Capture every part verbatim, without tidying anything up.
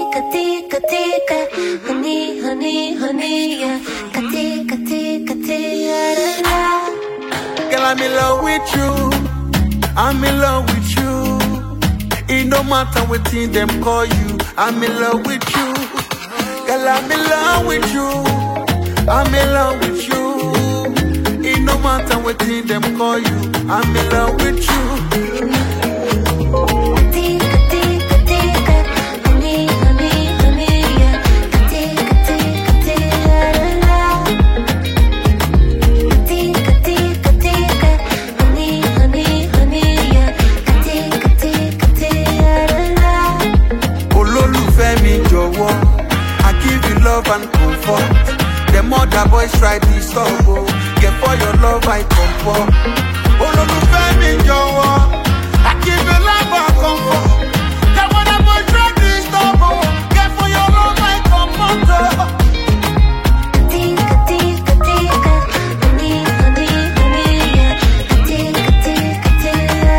katika, tika, honey, honey, honey, yeah. Katika, tika, tika, girl, I'm in love with you. I'm in love with you. It no matter what thing them call you. I'm in love with you. Girl, I'm in love with you. I'm in love with you. It no matter what thing them call you. I'm in love with you. And comfort. The mother boys try to stop. Oh, get for your love I come for. Oh, no, no, baby, Joe. I give you love and comfort. The mother boys try to stop. Oh, get for your love I come for. tika, tika, tika, honey, honey, honey, yeah. Tika, tika, tika,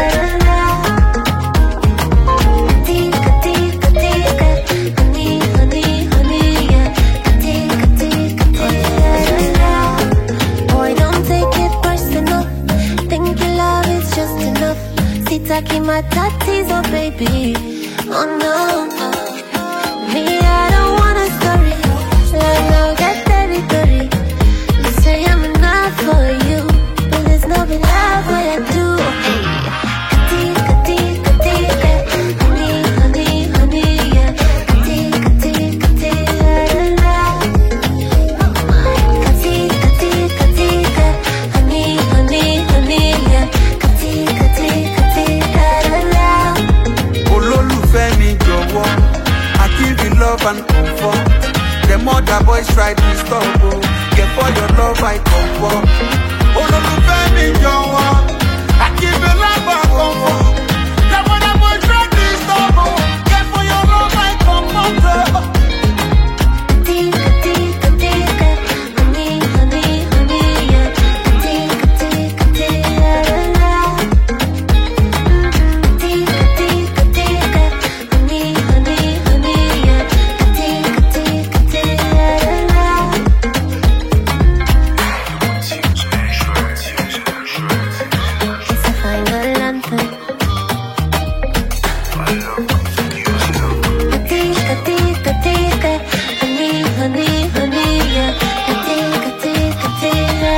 tika, tika, tika, honey, honey, honey, yeah. Taking my tattoos, oh baby, oh no, me I don't want a story, like no get territory. You say I'm enough for you, but there's no big love what I do. Katika, tika, tika, honey, honey, honey, yeah. Katika, tika, tika, katika, tika, tika, honey, honey, honey, yeah. Katika, tika. I give you love and comfort. The mother boys try to stop. Oh, get for your love I come for. Oh, no, no, baby, Joe. I give you love and comfort. The mother boys try to stop. Oh, get for your love I come for. Tika, tika, tika, honey, honey, honey, yeah. Tika, tika, tika, tika, tika, tika, honey, honey, honey, yeah. Tika, tika, tika. It's a final anthem. Tika, tika, tika, honey, honey, honey, yeah. Tika, tika, tika,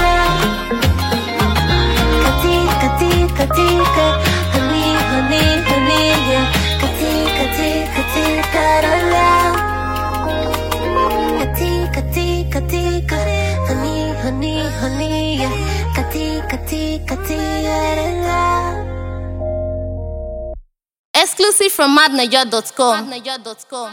katika, tika, tika, honey, honey, honey, yeah. Katika, tika, tika, katika, tika, tika, honey, honey, honey, yeah. Katika, tika, tika. Exclusive from madnaja dot com.